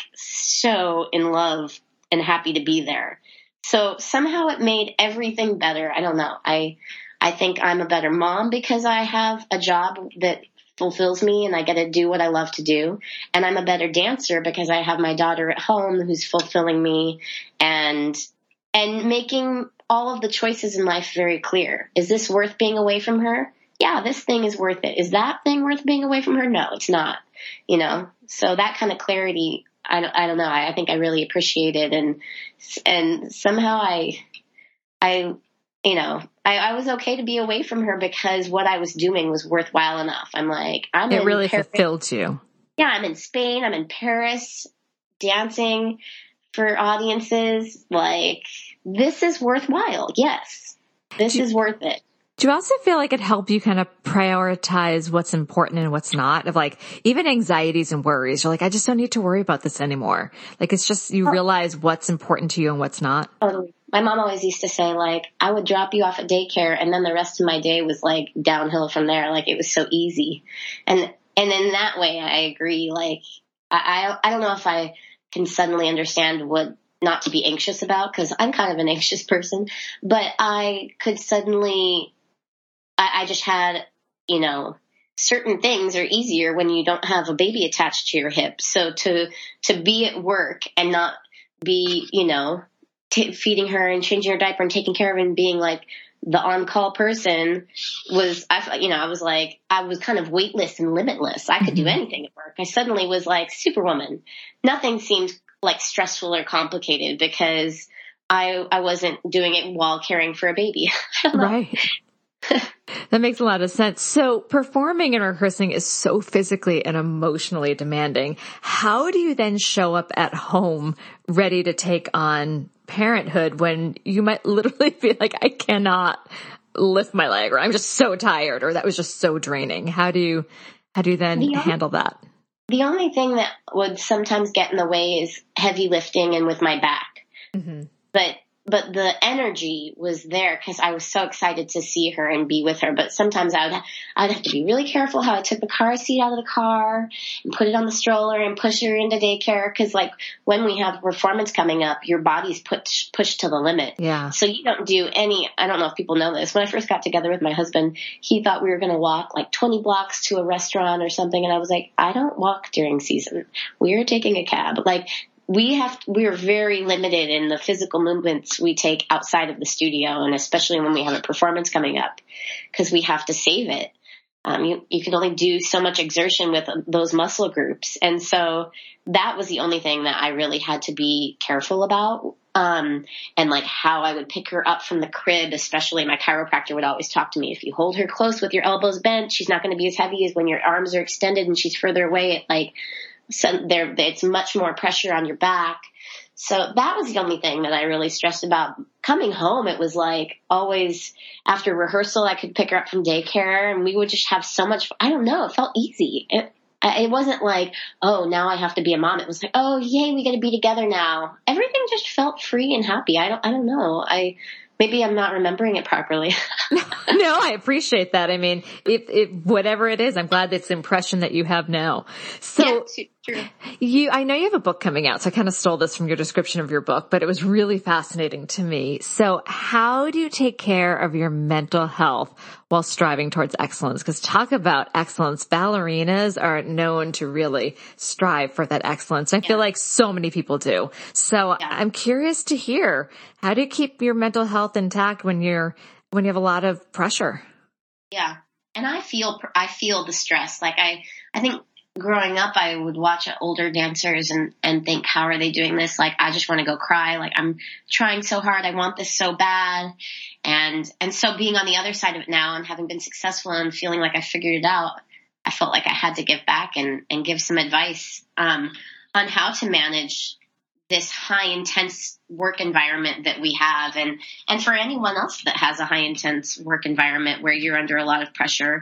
so in love and happy to be there. So somehow it made everything better. I don't know. I think I'm a better mom because I have a job that fulfills me and I get to do what I love to do. And I'm a better dancer because I have my daughter at home who's fulfilling me and making all of the choices in life very clear. Is this worth being away from her? Yeah, this thing is worth it. Is that thing worth being away from her? No, it's not. So that kind of clarity, I don't know. I think I really appreciate it. And somehow I was okay to be away from her because what I was doing was worthwhile enough. It really fulfilled you. Yeah, I'm in Spain. I'm in Paris dancing for audiences. This is worthwhile. Yes, this is worth it. Do you also feel like it helped you kind of prioritize what's important and what's not? Of even anxieties and worries. You're I just don't need to worry about this anymore. It's just, you realize what's important to you and what's not. Totally. My mom always used to say, I would drop you off at daycare, and then the rest of my day was downhill from there. It was so easy. And in that way, I agree. I don't know if I can suddenly understand what not to be anxious about, because I'm kind of an anxious person, but I could suddenly, I just had, certain things are easier when you don't have a baby attached to your hip. So to be at work and not be, feeding her and changing her diaper and taking care of her and being the on-call person was, I was kind of weightless and limitless. I could do anything at work. I suddenly was Superwoman. Nothing seemed stressful or complicated because I wasn't doing it while caring for a baby. I don't know. Right. That makes a lot of sense. So performing and rehearsing is so physically and emotionally demanding. How do you then show up at home ready to take on parenthood when you might literally feel like, I cannot lift my leg, or I'm just so tired, or that was just so draining? How do you then handle that? The only thing that would sometimes get in the way is heavy lifting and with my back. Mm-hmm. But the energy was there because I was so excited to see her and be with her. But sometimes I'd have to be really careful how I took the car seat out of the car and put it on the stroller and push her into daycare. Because like when we have performance coming up, your body's pushed to the limit. Yeah. So you don't do any. I don't know if people know this. When I first got together with my husband, he thought we were going to walk like 20 blocks to a restaurant or something, and I was like, I don't walk during season. We are taking a cab. Like. We are very limited in the physical movements we take outside of the studio, and especially when we have a performance coming up, because we have to save it. You can only do so much exertion with those muscle groups. And so that was the only thing that I really had to be careful about. And like how I would pick her up from the crib, especially my chiropractor would always talk to me. If you hold her close with your elbows bent, she's not going to be as heavy as when your arms are extended and she's further away. It's much more pressure on your back. So that was the only thing that I really stressed about. Coming home, it was like always after rehearsal, I could pick her up from daycare and we would just have so much, I don't know, it felt easy. It wasn't like, oh, now I have to be a mom. It was like, oh, yay, we got to be together now. Everything just felt free and happy. I don't know. Maybe I'm not remembering it properly. No, I appreciate that. I mean, if whatever it is, I'm glad that's the impression that you have now. So true. I know you have a book coming out, so I kind of stole this from your description of your book, but it was really fascinating to me. So how do you take care of your mental health while striving towards excellence? Because talk about excellence. Ballerinas are known to really strive for that excellence. I feel like so many people do. So I'm curious to hear, how do you keep your mental health intact when you have a lot of pressure? Yeah. And I feel the stress. Like I think growing up, I would watch older dancers and think, how are they doing this? Like, I just want to go cry. Like, I'm trying so hard. I want this so bad. And so being on the other side of it now and having been successful and feeling like I figured it out, I felt like I had to give back and give some advice, on how to manage this high intense work environment that we have. And for anyone else that has a high intense work environment where you're under a lot of pressure,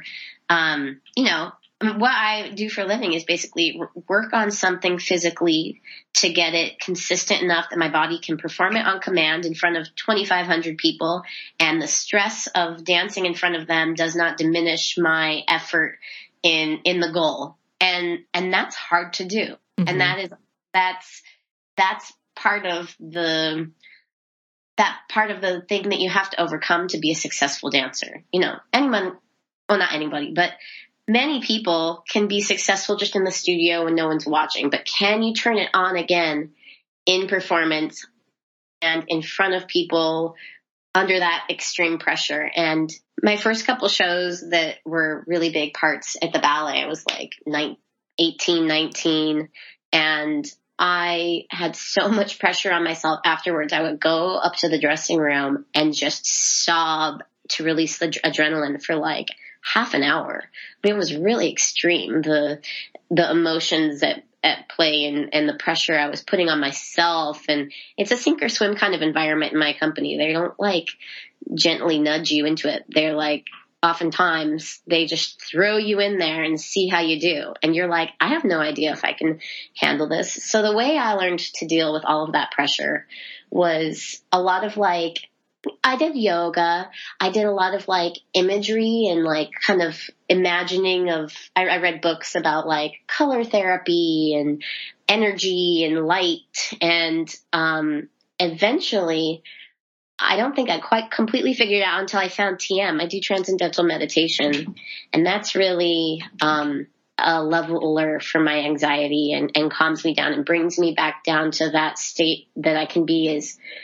what I do for a living is basically work on something physically to get it consistent enough that my body can perform it on command in front of 2,500 people. And the stress of dancing in front of them does not diminish my effort in the goal. And that's hard to do. Mm-hmm. And that's part of the thing that you have to overcome to be a successful dancer. Not anybody, but many people can be successful just in the studio when no one's watching, but can you turn it on again in performance and in front of people under that extreme pressure? And my first couple shows that were really big parts at the ballet, I was like 18, 19, and I had so much pressure on myself afterwards. I would go up to the dressing room and just sob to release the adrenaline for like half an hour. I mean, it was really extreme, the emotions at play and the pressure I was putting on myself. And it's a sink or swim kind of environment in my company. They don't like gently nudge you into it. They're like, oftentimes they just throw you in there and see how you do. And you're like, I have no idea if I can handle this. So the way I learned to deal with all of that pressure was a lot of I did yoga. I did a lot of imagery and kind of imagining I read books about color therapy and energy and light. And, eventually I don't think I quite completely figured it out until I found TM. I do transcendental meditation, and that's really, a leveler for my anxiety and calms me down and brings me back down to that state that I can be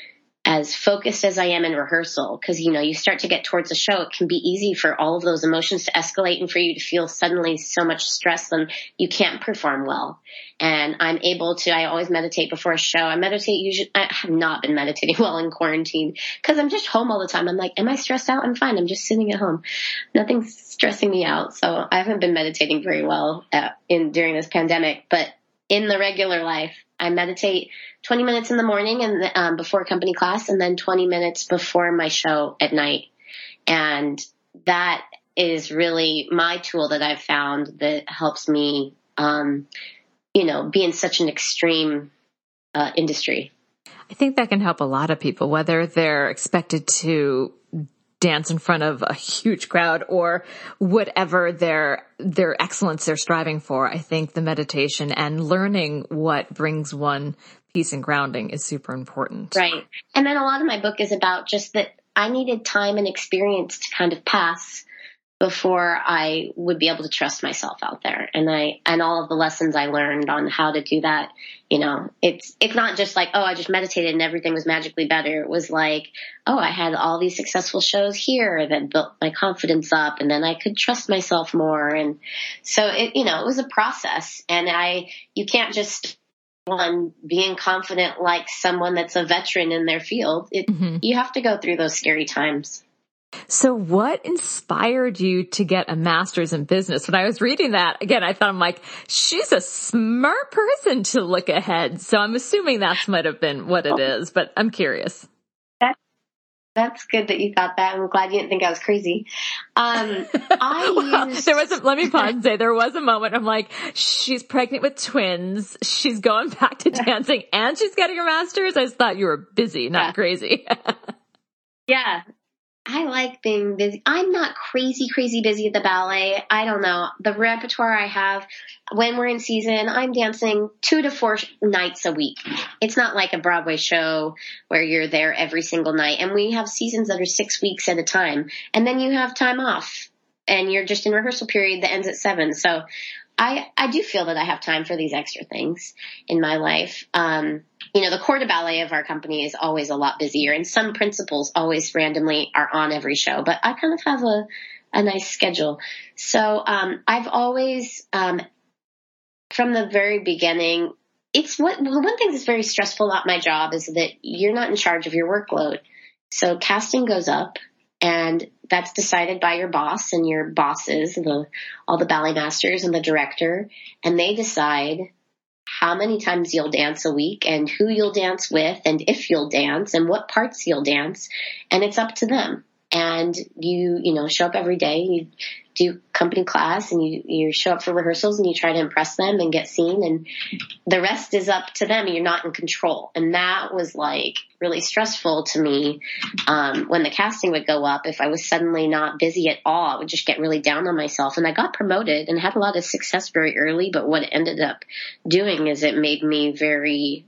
as focused as I am in rehearsal, because, you start to get towards the show, it can be easy for all of those emotions to escalate and for you to feel suddenly so much stress and you can't perform well. And I always meditate before a show. I have not been meditating well in quarantine because I'm just home all the time. I'm like, am I stressed out? I'm fine. I'm just sitting at home. Nothing's stressing me out. So I haven't been meditating very well during this pandemic, but in the regular life, I meditate 20 minutes in the morning and before company class, and then 20 minutes before my show at night. And that is really my tool that I've found that helps me, be in such an extreme industry. I think that can help a lot of people, whether they're expected to dance in front of a huge crowd or whatever their excellence they're striving for. I think the meditation and learning what brings one peace and grounding is super important. Right. And then a lot of my book is about just that I needed time and experience to kind of pass before I would be able to trust myself out there. And all of the lessons I learned on how to do that, it's not just like, oh, I just meditated and everything was magically better. It was like, oh, I had all these successful shows here that built my confidence up, and then I could trust myself more. And so it was a process, and you can't just being confident like someone that's a veteran in their field. You have to go through those scary times. So what inspired you to get a master's in business? When I was reading that, again, I thought, I'm like, she's a smart person to look ahead. So I'm assuming that might have been what it is, but I'm curious. That's good that you thought that. I'm glad you didn't think I was crazy. Let me pause and say there was a moment I'm like, she's pregnant with twins. She's going back to dancing and she's getting her master's. I just thought you were busy, not crazy. Yeah. I like being busy. I'm not crazy busy at the ballet. I don't know. The repertoire I have when we're in season, I'm dancing 2 to 4 nights a week. It's not like a Broadway show where you're there every single night. And we have seasons that are 6 weeks at a time. And then you have time off and you're just in rehearsal period that ends at 7. So I do feel that I have time for these extra things in my life. The corps de ballet of our company is always a lot busier, and some principals always randomly are on every show, but I kind of have a nice schedule. So I've always, from the very beginning, one thing that's very stressful about my job is that you're not in charge of your workload. So casting goes up, and that's decided by your boss and your bosses, all the ballet masters and the director, and they decide how many times you'll dance a week and who you'll dance with and if you'll dance and what parts you'll dance. And it's up to them. And you show up every day, you do company class, and you show up for rehearsals and you try to impress them and get seen, and the rest is up to them. You're not in control. And that was like really stressful to me. When the casting would go up, if I was suddenly not busy at all, I would just get really down on myself. And I got promoted and had a lot of success very early. But what it ended up doing is it made me very,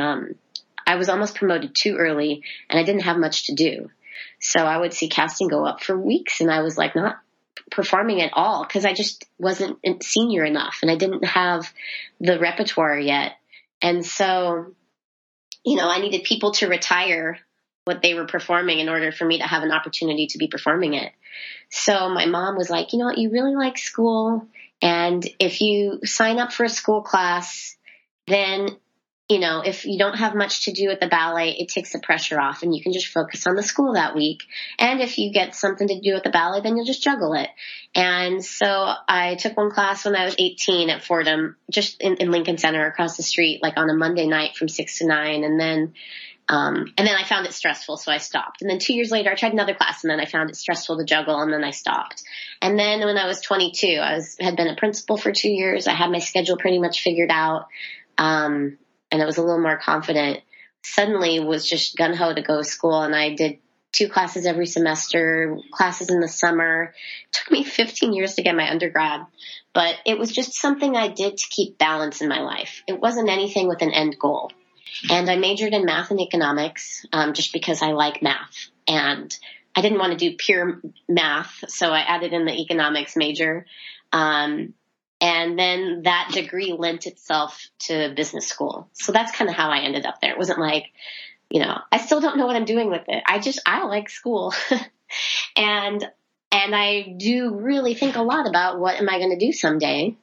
I was almost promoted too early, and I didn't have much to do. So I would see casting go up for weeks, and I was like not performing at all because I just wasn't senior enough and I didn't have the repertoire yet. And so, I needed people to retire what they were performing in order for me to have an opportunity to be performing it. So my mom was like, you really like school, and if you sign up for a school class, then if you don't have much to do at the ballet, it takes the pressure off and you can just focus on the school that week. And if you get something to do at the ballet, then you'll just juggle it. And so I took one class when I was 18 at Fordham, just in Lincoln Center across the street, like on a Monday night from 6 to 9. And then I found it stressful, so I stopped. And then 2 years later, I tried another class, and then I found it stressful to juggle, and then I stopped. And then when I was 22, had been a principal for 2 years. I had my schedule pretty much figured out. And I was a little more confident, suddenly was just gung-ho to go to school. And I did 2 classes every semester, classes in the summer. It took me 15 years to get my undergrad, but it was just something I did to keep balance in my life. It wasn't anything with an end goal. And I majored in math and economics, just because I like math. And I didn't want to do pure math, so I added in the economics major. And then that degree lent itself to business school. So that's kind of how I ended up there. It wasn't like, I still don't know what I'm doing with it. I like school. and I do really think a lot about what am I going to do someday.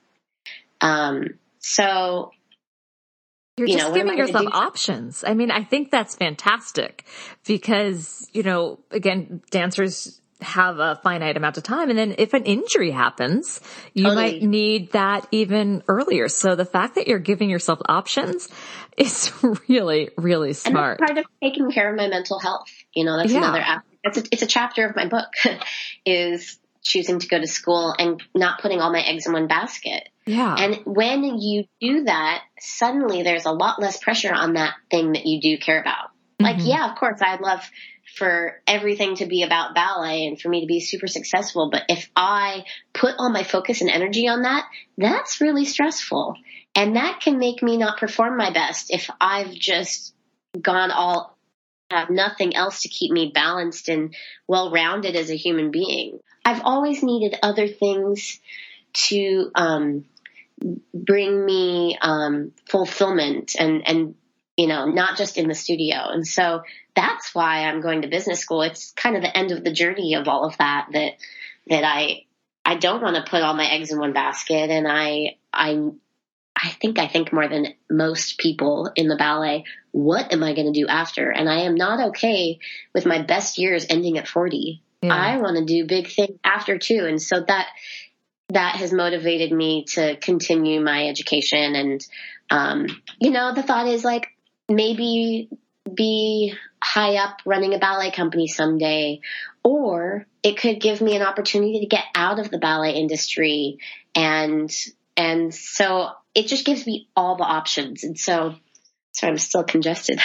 So you're just giving yourself options. I mean, I think that's fantastic because, again, dancers have a finite amount of time. And then if an injury happens, you might need that even earlier. So the fact that you're giving yourself options is really, really smart. And that's part of taking care of my mental health. That's another aspect. It's a chapter of my book is choosing to go to school and not putting all my eggs in one basket. Yeah. And when you do that, suddenly there's a lot less pressure on that thing that you do care about. Like, of course, I'd love for everything to be about ballet and for me to be super successful. But if I put all my focus and energy on that, that's really stressful. And that can make me not perform my best if I've just have nothing else to keep me balanced and well-rounded as a human being. I've always needed other things to bring me fulfillment and not just in the studio. And so that's why I'm going to business school. It's kind of the end of the journey of all of that I don't want to put all my eggs in one basket. And I think more than most people in the ballet, what am I going to do after? And I am not okay with my best years ending at 40. Yeah. I want to do big things after too. And so that has motivated me to continue my education. And, the thought is like, maybe be high up running a ballet company someday, or it could give me an opportunity to get out of the ballet industry. And so it just gives me all the options. And so, sorry, I'm still congested.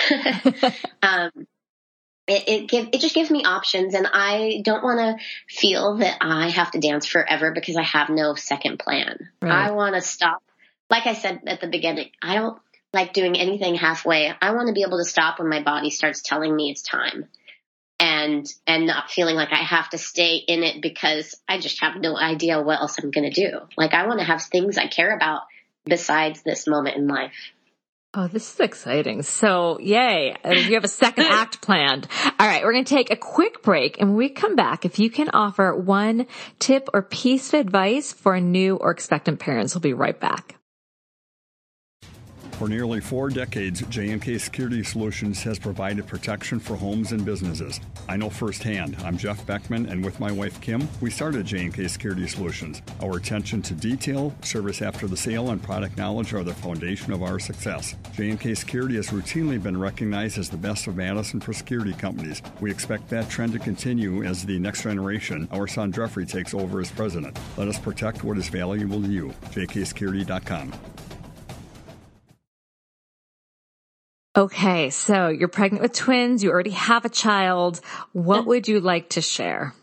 It just gives me options, and I don't want to feel that I have to dance forever because I have no second plan. Right. I want to stop. Like I said at the beginning, I don't like doing anything halfway. I want to be able to stop when my body starts telling me it's time, and not feeling like I have to stay in it because I just have no idea what else I'm going to do. Like, I want to have things I care about besides this moment in life. Oh, this is exciting. So, yay. You have a second act planned. All right. We're going to take a quick break. And when we come back, if you can offer one tip or piece of advice for new or expectant parents, we'll be right back. For nearly 4 decades, J&K Security Solutions has provided protection for homes and businesses. I know firsthand. I'm Jeff Beckman, and with my wife, Kim, we started J&K Security Solutions. Our attention to detail, service after the sale, and product knowledge are the foundation of our success. J&K Security has routinely been recognized as the best of Madison for security companies. We expect that trend to continue as the next generation, our son Jeffrey, takes over as president. Let us protect what is valuable to you. jksecurity.com. Okay, so you're pregnant with twins. You already have a child. What would you like to share?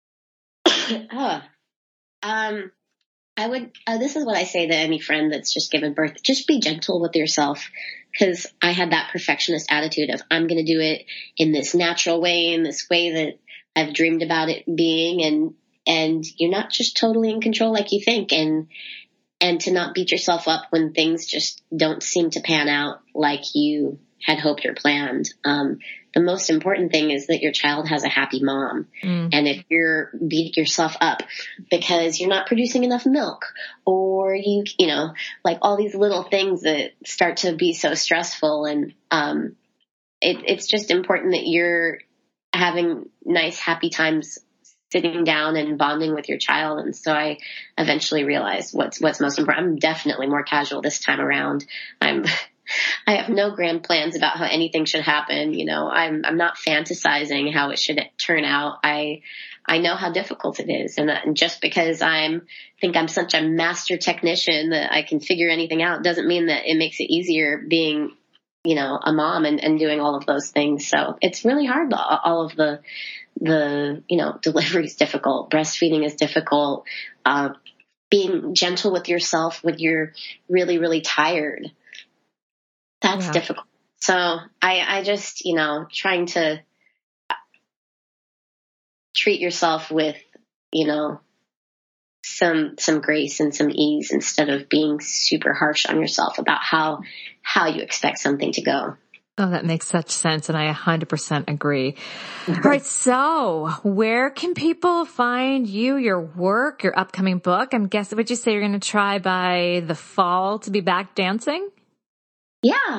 I would. This is what I say to any friend that's just given birth: just be gentle with yourself, because I had that perfectionist attitude of I'm going to do it in this natural way, in this way that I've dreamed about it being, and you're not just totally in control like you think, and to not beat yourself up when things just don't seem to pan out like you had hoped or planned. The most important thing is that your child has a happy mom. And if you're beating yourself up because you're not producing enough milk, or you know, like all these little things that start to be so stressful, and it's just important that you're having nice, happy times sitting down and bonding with your child. And so I eventually realized what's most important. I'm definitely more casual this time around. I have no grand plans about how anything should happen. You know, I'm not fantasizing how it should turn out. I know how difficult it is. And just because think I'm such a master technician that I can figure anything out doesn't mean that it makes it easier being, you know, a mom and doing all of those things. So it's really hard. All of the, you know, delivery is difficult. Breastfeeding is difficult. Being gentle with yourself when you're really, really tired. That's difficult. So I just, you know, trying to treat yourself with, you know, some grace and some ease instead of being super harsh on yourself about how you expect something to go. Oh, that makes such sense. And I 100% agree. All right. So where can people find you, your work, your upcoming book? I'm guessing, would you say you're going to try by the fall to be back dancing? Yeah.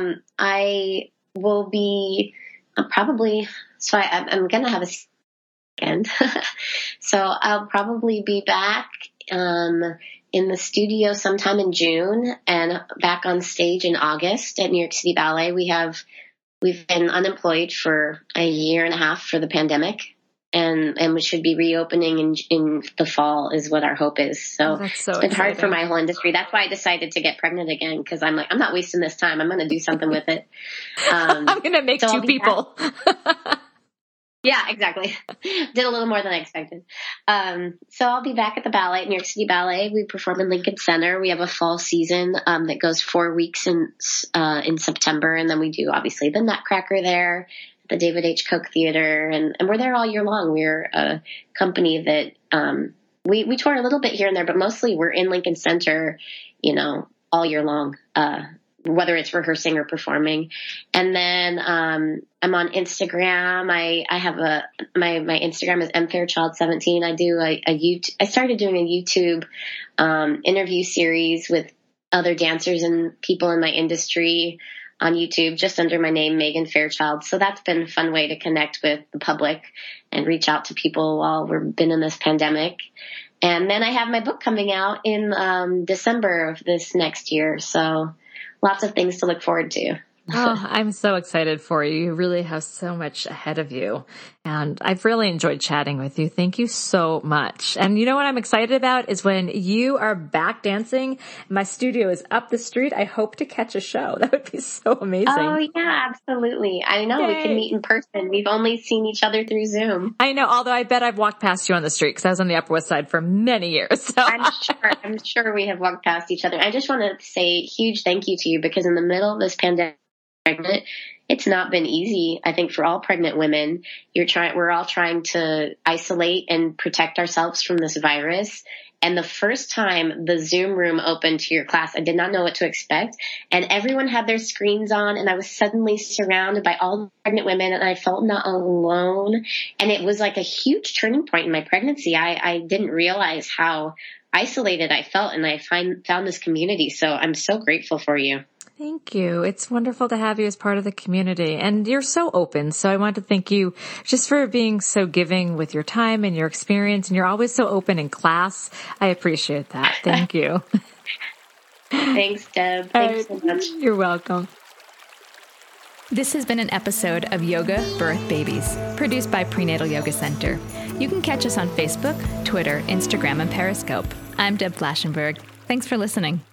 I will be probably, so I'm going to have a weekend. So I'll probably be back, in the studio sometime in June and back on stage in August at New York City Ballet. We've been unemployed for a year and a half for the pandemic, and we should be reopening in the fall is what our hope is. So, that's so it's been exciting. hard for my whole industry. That's why I decided to get pregnant again, because I'm like, I'm not wasting this time. I'm going to do something with it. I'm going to make two people. Yeah, exactly. Did a little more than I expected. So I'll be back at the ballet, New York City Ballet. We perform in Lincoln Center. We have a fall season that goes 4 weeks in September, and then we do obviously the Nutcracker there, the David H. Koch Theater, and we're there all year long. We're a company that we tour a little bit here and there, but mostly we're in Lincoln Center, all year long. Whether it's rehearsing or performing. And then, I'm on Instagram. I have my Instagram is mfairchild17. I do I started doing a YouTube, interview series with other dancers and people in my industry on YouTube, just under my name, Megan Fairchild. So that's been a fun way to connect with the public and reach out to people while we've been in this pandemic. And then I have my book coming out in, December of this next year. So lots of things to look forward to. Oh, I'm so excited for you. You really have so much ahead of you. And I've really enjoyed chatting with you. Thank you so much. And you know what I'm excited about is when you are back dancing, my studio is up the street. I hope to catch a show. That would be so amazing. Oh, yeah, absolutely. I know. Yay. We can meet in person. We've only seen each other through Zoom. I know, although I bet I've walked past you on the street because I was on the Upper West Side for many years. So. I'm sure we have walked past each other. I just want to say a huge thank you to you, because in the middle of this pandemic, it's not been easy. I think for all pregnant women, we're all trying to isolate and protect ourselves from this virus. And the first time the Zoom room opened to your class, I did not know what to expect. And everyone had their screens on, and I was suddenly surrounded by all the pregnant women, and I felt not alone. And it was like a huge turning point in my pregnancy. I didn't realize how isolated I felt, and I found this community. So I'm so grateful for you. Thank you. It's wonderful to have you as part of the community, and you're so open. So I want to thank you just for being so giving with your time and your experience, and you're always so open in class. I appreciate that. Thank you. Thanks, Deb. Thanks so much. You're welcome. This has been an episode of Yoga Birth Babies, produced by Prenatal Yoga Center. You can catch us on Facebook, Twitter, Instagram, and Periscope. I'm Deb Flaschenberg. Thanks for listening.